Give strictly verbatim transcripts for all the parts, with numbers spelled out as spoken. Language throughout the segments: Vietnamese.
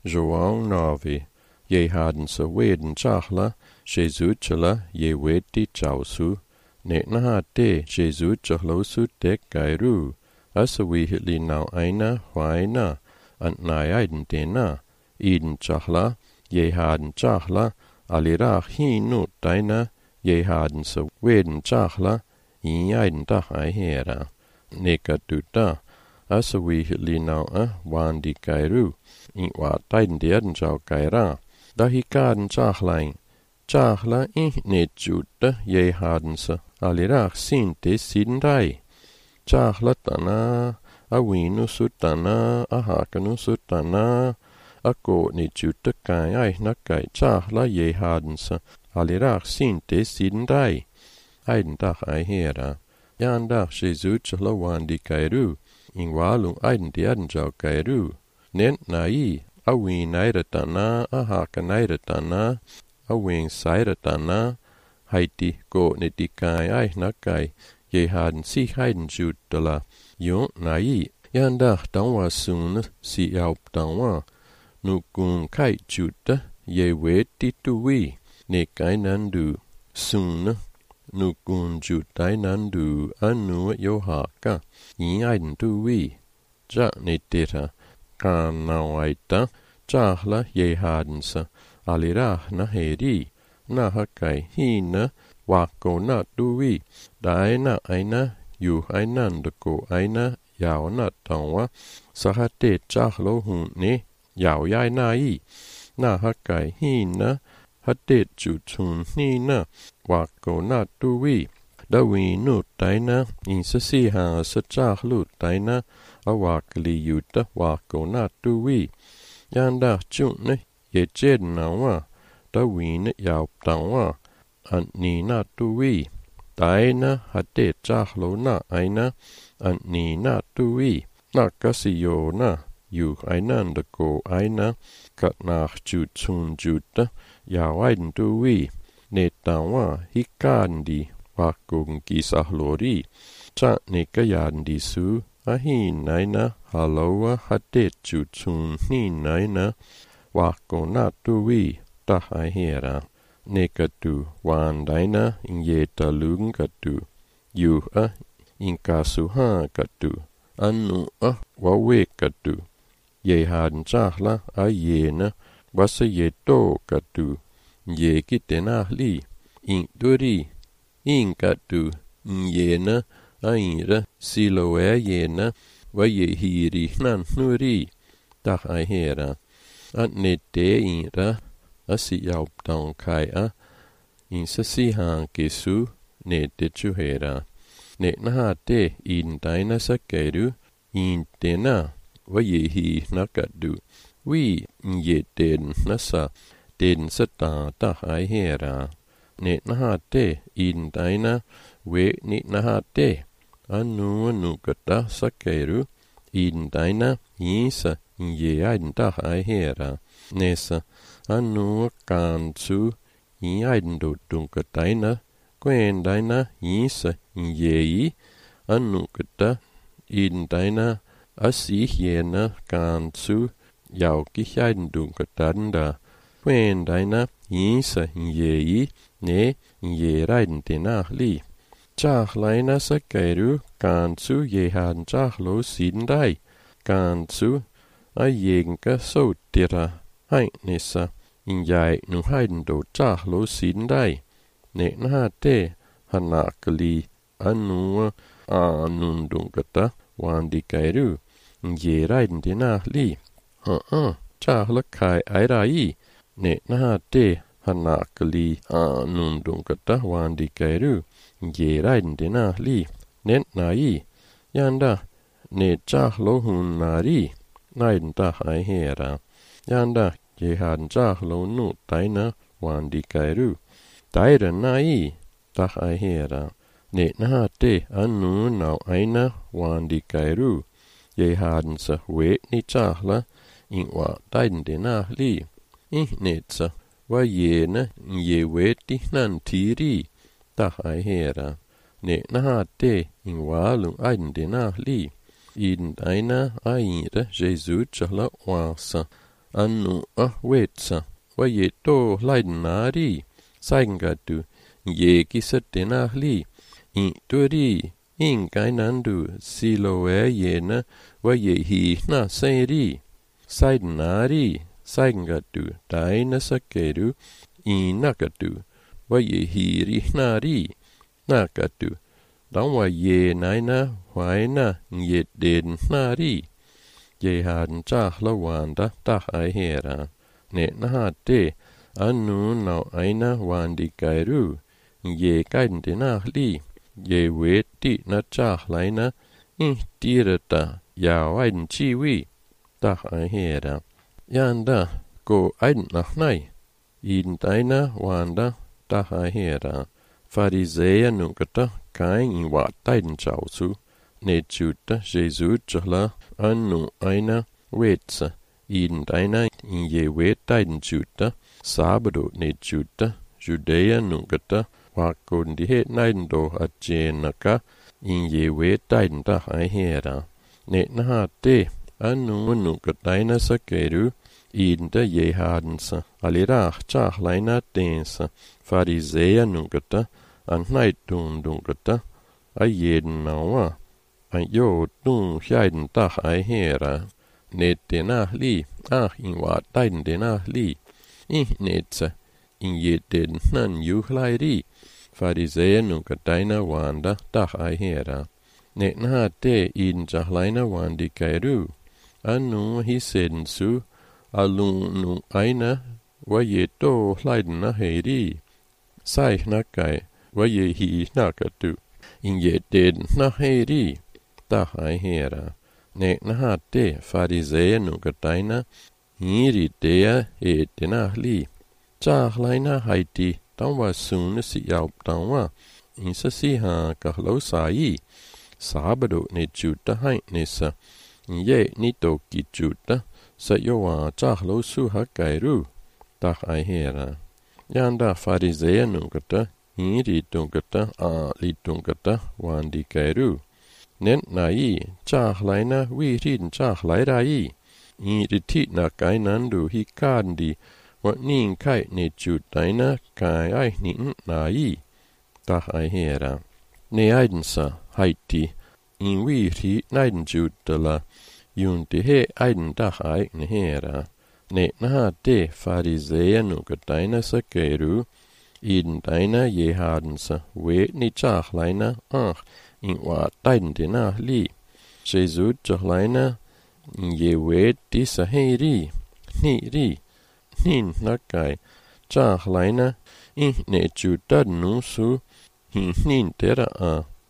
João nove. Je hadden se weden chachla, Jesu chela je wedi chausu. Ne na te Jesu chachlo su tek gairu. Asa we hitli now aina, waina, and na aiden tena. Eden chachla, je hadden chachla, alirach hi nu daina, je hadden se weden chachla, i aiden dach ai hera. Neka tuta. Asa we hitli now a wandi gairu. In wa daiden deaden jau gaira. Da hi gaden chachlain. Chachla in ne juta je hadden se, alirach sinte sidendai. Chachla tana, a winu sutana, a hakanu sutana, a go ne juta kai ai na kai chachla je hadden se, alirach sinte sidendai. Aiden dach ai hera. Jan dach Jesu chachla wandi gairu. In walung aiden deaden jau gairu. Nent nai, a win nairatana, a haka nairatana, a wing sairatana, haiti go ne dikai ai nakai, je hadden si heiden jutala, yon nai, yan dach danwa soon, si alp danwa, nu gun kai juta, je weti tuwi, ne kai nandu, soon, nu gun jutai nandu, anu yo haka, yin aiden tuwi, ja ne dita, kan nauaita, chahla je hadden se, alirach na heri, na hakai hina, wako na duwi, daina aina, yu ainan dako aina, yao na tangwa, sahate chahlo hunne, yao yai na i, na hakai hina, hate jutun hina, wako na duwi, da wi nu daina, in se si ha se chahlu daina, a wakli yuta wako na duwi, yanda chunne, ye jed na wa, da win yao tangwa, an ni na tuwi, daina hate chahlo na aina, an ni na tuwi, na kasiyo na, yu ainan dako aina, kat nach jutsun juta, yao aiden tuwi, ne tangwa hikandi, wakong kisahlori, cha ne kayandi su, ahin naina, haloa hate jutsun ni naina, wako na tuwi, tah ai hera. Nekatu wan daina in ye talung katu. Yu a in kasu ha katu. Anu a wawe katu. Ye hadden chahla a ye na, wasa ye to katu. Ye kitena li. In duri. In katu. Ye na a ira siloe ye na, wa ye hiri nan nuri. Tah ai hera. At ne te ira, a si yaup tang kai a, in sa si hang kesu, ne te chuhera. Ne na te in daina sa keru, in te na, wa ye hi nakadu. Wi in ye ten na sa, ten sa ta ta hai hera. Ne na te in daina, we ni na te, anu anu kata sa keru, in daina, in sa, in ye aiden ta hai hera. Nesa, anu kan su, in aiden do dunka daina, quen daina, in sa, in ye i, anu kata, in daina, asi hiena kan su, yau ki aiden dunka danda, quen daina, in sa, in ye i, ne, in ye aiden tena li. Chach laina sa kairu, kan su ye han chach lo sindai, kan su, a yenka so tira, hai nesa, in yai nu haiden do chach lo sindai, ne na te, hanakali, anu a nundungata, wandi kairu, in ye raiden dina li, ha ha, chach la kai airai, ne na te, hanakali, a nundungata, wandi kairu, in ye raiden dina li, nen nai, yanda, ne chach lo hun nari, naiden ta hai hera. Yanda, je hadden chach lo nu taina, wandi kairu. Taira nai, ta hai hera. Ne na te anu nau aina, wandi kairu. Je hadden sa we ni chachla, in wa taiden de na li. In netsa, wa ye na, ye we ti nan tiri, ta hai hera. Ne na te, in walung aiden de na li. In daina aira Jesu chahla wasa, annu a vetsa va je to laidnari saingatu ye kisatenahli in turi in kainandu siloe yena va ye hi na seri saidnari saingatu daina sakeru in nakatu va ye hi rihnari nakatu dan va ye naina vaina ye den nari ye hadn cha lawanda ta ai hera ne na te annu no aina wandi kairu ye kain de na li ye weti na cha laina in tirata ya wain chi wi ta ai hera yanda ko ain na nai in taina wanda ta ai hera farisea nukata kain in wa tain chausu ne chuta Jesus chla annu aina wetsa in taina in ye wetain chuta sabado ne chuta Judea nukata wakundi he naindo ajenaka in ye wetain ta ai hera ne na te annu nukataina sakeru in da ye hadensa alira cha laina tensa farisea nukata an naitun dunkata a jeden nawa an yo tun hjaiden ta ai hera ne te na li ah in wa tain de na li in netsa in ye den nan juhlairi farisea nukataina wanda ta ai hera ne na te in jahlaina wandi kairu annu hi sensu alunu aina wa ye to hlaidna heiri sai na kai wa ye hi nakatu in ye den na heiri ta ai hera ne na te farisea nukataina hiri dea e tena li cha hlaina haiti tanwa sun si yaup tanwa in sa si ha ka lo sai sabado ne chuta hai nesa in ye ni to ki chuta sa yo wa cha lo su ha kairu ta ai hera yanda farisea nukata hiri tunkata a li tunkata wandi kairu nen nai cha hlaina wi rin cha hlairai in riti na kainandu hi kandi wa nin kai ne chutaina kai ai nin nai ta ai hera ne aidensa haiti in wi ri naiden chutala yun te he aiden ta ai ne hera ne na te farisea nukataina sakeru in taina ye hadensa we ni cha hlaina ah in wa tain de na li Jesus chahlaina in ye we ti sa heri ni ri nin nakai cha hlaina in ne chuta nu su hin nin tera a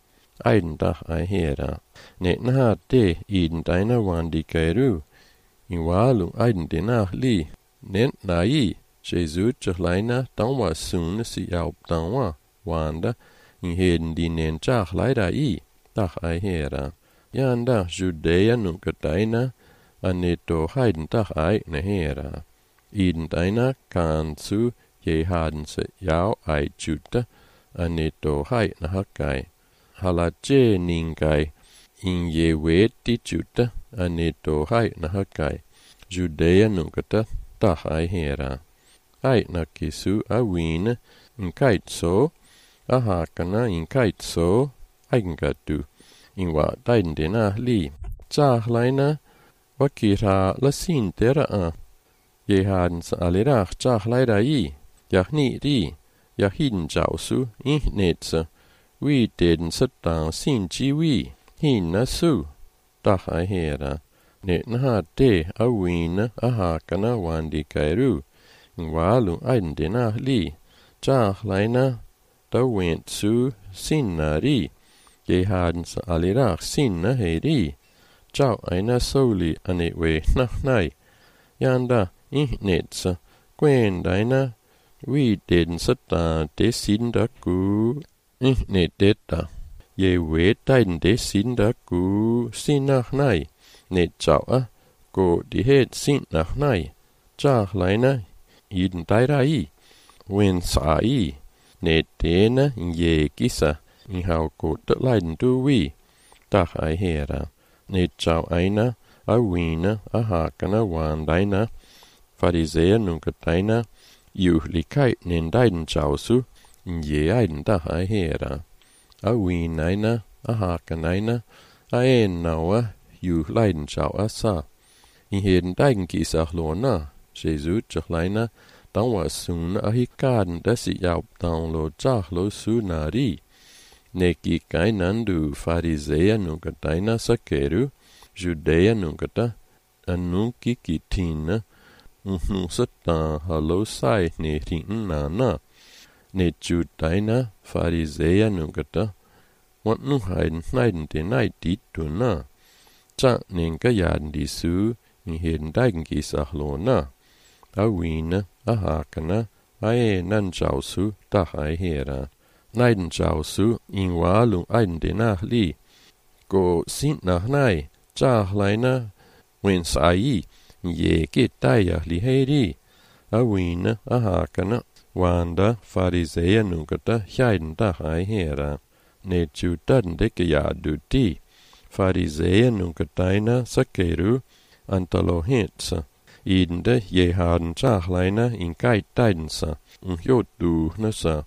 ain da ai hera ne na te in taina wandi kairu in walu ain de na li nen nai Jesus chahlaina tanwa sun si yaup tanwa wanda in heden di nen cha hlaida i ta ai hera yanda Judea nukataina aneto haiden ta ai ne hera in taina kan su ye haden se yau ai chuta aneto hai na hakai halache ningai in ye weti chuta aneto hai na hakai Judea nukata ta ai hera ai na kisu a win in kait so aha kana in kait so aingatu in wa tain de na li cha hlaina wakira la sin tera a ye han sa alera cha hlaida i ya ni ri ya hin chao su in netsa wi den sata sin ji wi hin na su ta hai hera ne na te a win aha kana wandi kairu in walu ain de na li cha hlaina ta went su sin na ri ye hadens alirach sin na heri chau aina soli ane we na nai yanda in netsa quen daina wi den sata de sin da ku in net deta ye we tain de sin da ku sin na nai net chau a go di het sin na nai cha laina iden dai rai wen sai net dena ye kisa in hau ko de laiden du wi ta ai hera net chau aina a wina a hakana wan daina fariseer nunkataina juhlikai nendaiden chausu jeaiden tahai hera. A wiinaina, a haakanaina, a ennaua juhlaiden chau asa. I heden daiden kisahluona, Jesus jahlaina, tangwa sun a hikaden dasi jaup download jahlo sunari. Neki kainandu fariseer nunkataina sakeru, Judea nunkata, anunki kitina, uhnusata halosai ne rinana, ne judaina fariseer nunkata, want nu haiden naiden de naidituna, ta nenka jaden disu, in heden dagen gisahlona, a wina, a hakana, a e nan jausu, da hai hera. Naiden jausu, in walung aiden de nahli, go sint nach nai, jahlaina, wen sai, ye getaya li heri, a wina, a hakana, wanda fariseer nunkata, jaiden da hai hera. Ne judaden deke jadu di, fariseer nunkataina sakeru, antalohetsa, idende je haden jahlaina in geit deidensa, un jodu nasa,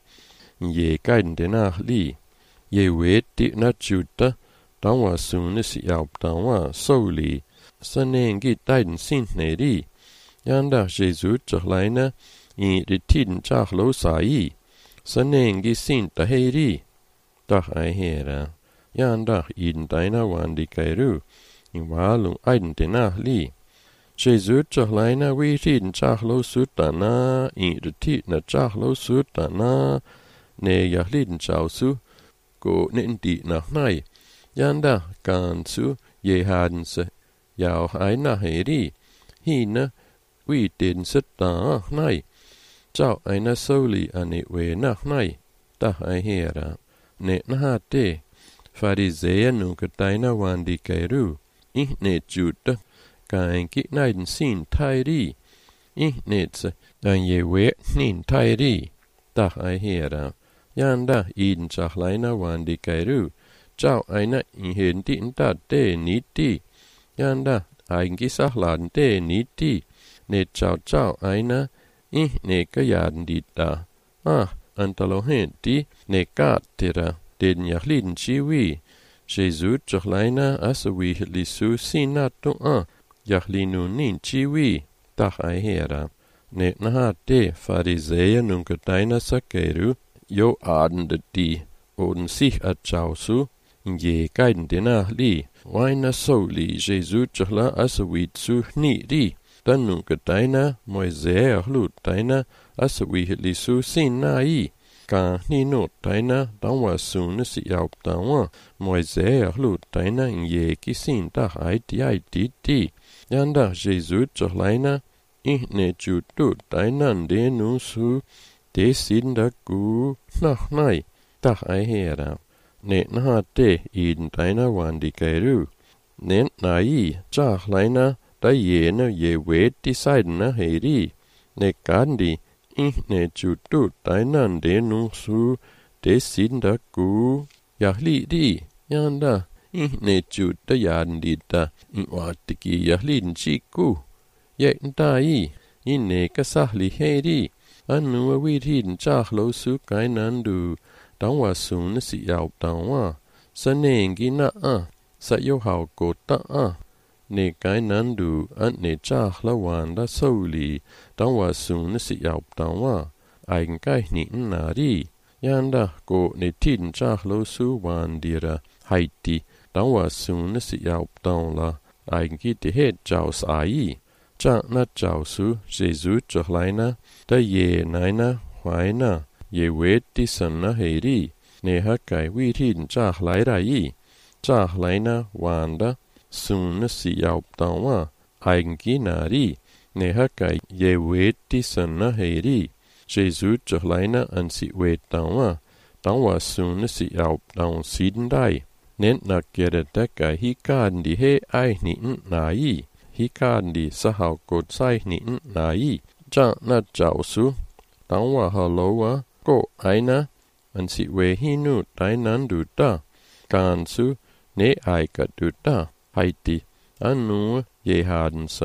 je geiden de nahli, je weet di na juda, danwa sunis jaup danwa soli, sanengi deiden sint neri, janda Jesus jahlaina, in ritiden jahlo sai, sanengi sint da heri, dah ai hera, janda iden deina wandi kairu, in walung aiden de nahli. Jesus jahlaina ritiden jahlo sutana, in ritiden jahlo sutana, ne jahliden jausu, go nendi nach nai, janda gansu je hadense, jau aina heri, hina, vi den setta nai, jau aina soli ane we nach nai, da ai hera, ne nahate, fariseer nunkataina wandi kairu, ih ne juda, kainki naiden sin tairi, ih netse, dan je we nin tairi, da ai hera, janda iden jahlaina wandi kairu, jau aina in heden din da de niti, janda eigentlich sahladen de niti, ne jau jau aina, ih ne kajaden dit da, ah, antalohen di, ne gatera, den jahliden chiwi, Jesus jahlaina asawi lisu sinatu ah, jahlinu nin chiwi, dach ai hera, ne naha de fariseer nunkataina sakeru, jo adende di, oden sich at jausu, je geiden de nahli, waina soli Jesus jahla asawit su ni ri, dan nunkataina moiseer lut taina asawit lisu sin nai, ka ni not taina danwa sun si jaup danwa, moiseer lut taina je kisin da ai di ai di di, janda Jesus jahlaina, ihne jutu taina de nu su, de sin da gu, nach nai, da ai hera. Ne naha te iden taina wandi kairu. Ne nai, jahlaina, da jene je weti seidena heri. Ne gandhi, ihne jutu taina de nu su, de sin da gu, jahli di, janda, ihne juta jandi da, in watiki jahliden chiku. Jekn dai, inne kasahli heri. Anu a witiden jahlo su kainandu, danwa sun si jaup danwa, sa nengi na a, sa yo hao go ta a, ne kainandu an ne jahla wanda soli, danwa sun si jaup danwa, aigen kai ni nari, janda go ne tiden jahlo su wandira, haiti, danwa sun si jaup danla, aigen ki te het jaus ai. Ja na jausu, Jesus jahlaina, da je naina, waina, je weti sanna heri, ne hakai witiden jahlai rai, jahlaina wanda, sunna si jaup danwa, aigenki nari, ne hakai je weti sanna heri, Jesus jahlaina an si wet danwa, danwa sunna si jaup dan siden dai, nen na gere daka hikaden di he ai ni nai, hikaden di sahau god sai ni nai, ja na jausu, danwa haloa, go aina, an si we hinu tainan du da, gansu, ne aika du da, haiti, anu je hadensa,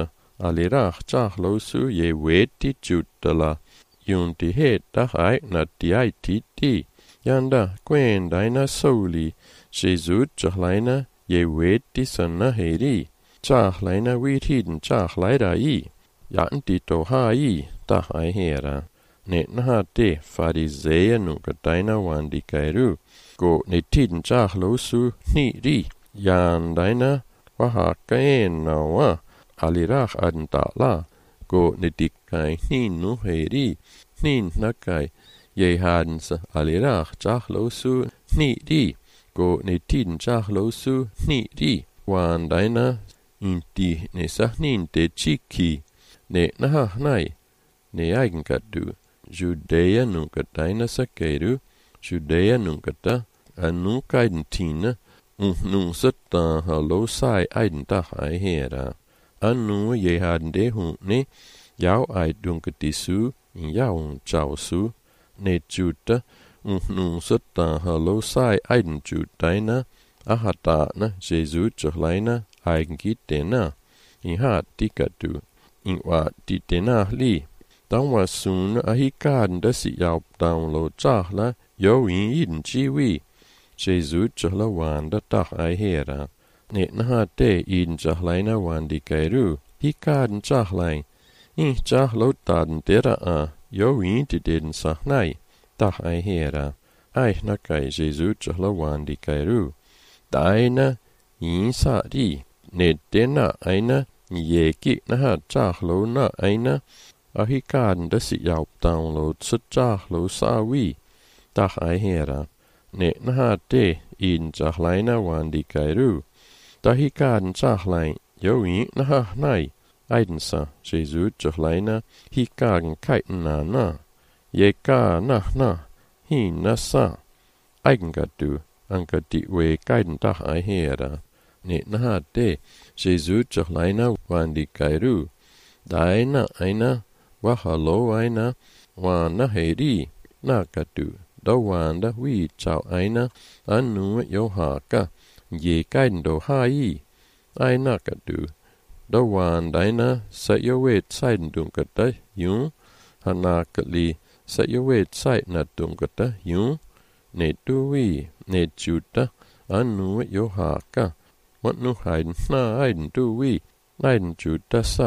alirach chach lo su ye weti chutala yun ti he ta hai na ti ai ti ti yanda quen daina soli Jesus chlaina ye weti sanna heri chach laina wi tin chach lai dai yan ti to hai ta hai hera ne na te farisea nu ka daina wan di kairu go ne tin chach lo su ni ri yan daina wa ha kaen na wa alirach an ta la go ne dikai ni nu heri nin na kai ye han sa alirach chach lo su ni ri go ne tin chach lo su ni ri wan daina inti ne sa nin te chiki ne na ha nai ne eigen kat du Judea nu ka daina sa keiru Judea nu ka ta anu kaiden tina un nu satta ha lo sai eiden ta hai hera anu ye han de hu ne yao ai dung ka ti su in yao chao su ne chuta un nu satta ha lo sai eiden chu daina a hata na Jesus chlaina eigen git dena in hat tikatu in wa ti dena li当我sun a hi kan da si yao down lo cha la yo yin yin chi wi Jesus chla wan da ta ai hera ne na ha te in cha lai na wan di kai ru hi kan cha lai in cha lo tan te ra a yo yin ti den sa nai ta ai hera ai na kai Jesus chla wan di kai ru dai na yin sa ri ne te na ai na ye ki na ha cha lo na ai na a hi kan da si yao down lo cha cha lo sa wi ta ai hera ne na ha te in cha lai na wan di kai ru ta hi kan cha lai yo yin na ha nai ai den sa Jesus cha lai na hi kan kai na na ye ka na na hi na sa ai ga tu an ka ti we kai den ta ai hera ne na ha te Jesus cha lai na wan di kai ru dai na ai na wa halo aina wa na heri na ka tu do wan da wi chao aina anu yo ha ka ye kai do hai ai na ka tu do wan daina sa yo we sai dum ka ta yu hana ka li sa yo we sai na dum ka ta yu ne tu wi ne chu ta anu yo ha ka wa nu hai na ai tu wi ai chu ta sa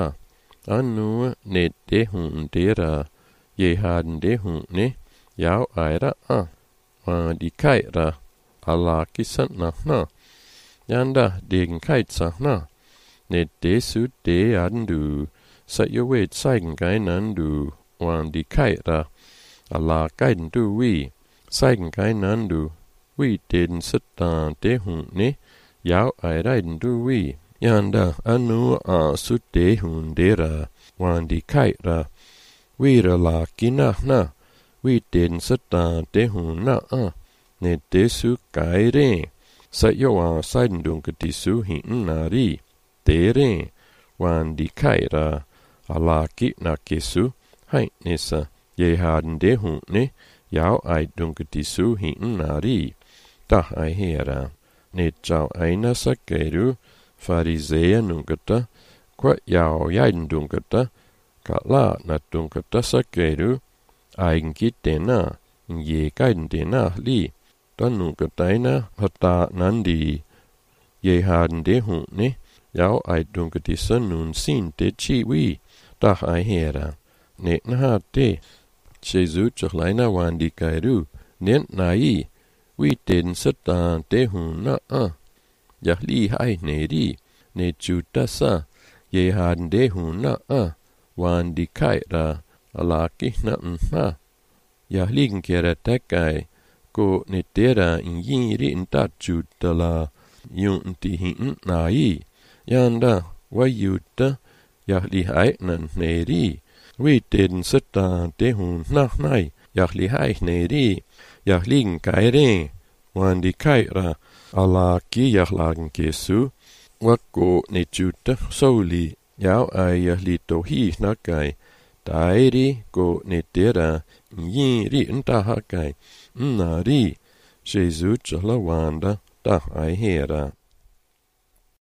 anu ne de hun de ra ye han de hun ne yao ai ra a wa di kai ra ala ki san na na yanda den kai sa na ne de su de an du sa yo we sai ngai nan du wa di kai ra ala kai du wi sai ngai nan du wi den sa ta de hun ne yao ai ra du wi yanda anu a su de hun de ra wan di kai ra wi ra la ki na na wi den sa ta de hun na a ne de su kai re sa yo a sai dung ka ti su hin na ri de re wan di kai ra ala ki na ki su hai ne sa ye han de hun ne yao ai dung ka ti su hin na ri ta ai hera ne chao ai na sa ke ru farisea nungata kwa yao yain dungata ka la na dungata sa keru aing kitena ye kain dena li ta nungata ina hata nandi ye han de hu ne yao ai dungati sa nun sin te chi wi ta ai hera ne na te Jesus chlaina wan di kairu nen nai wi ten sa ta te hu na a ya li hai ne ri ne chu ta sa ye han de hu na a wan di kai ra ala ki na na ya li ng kera ta kai ko ne te ra in yin ri in ta chu ta la yun ti hin na yi yanda wa yu ta ya li hai nan ne ri wi ten sa ta te hu na nai ya li hai ne ri ya li ng kai re wan di kai ra ala ki ya lang ke su wa ko ne chu ta so li yao ai ya li to hi na kai dai ri ko ne te ra yin ri in ta ha kai na ri Jesus chala wanda ta ai hera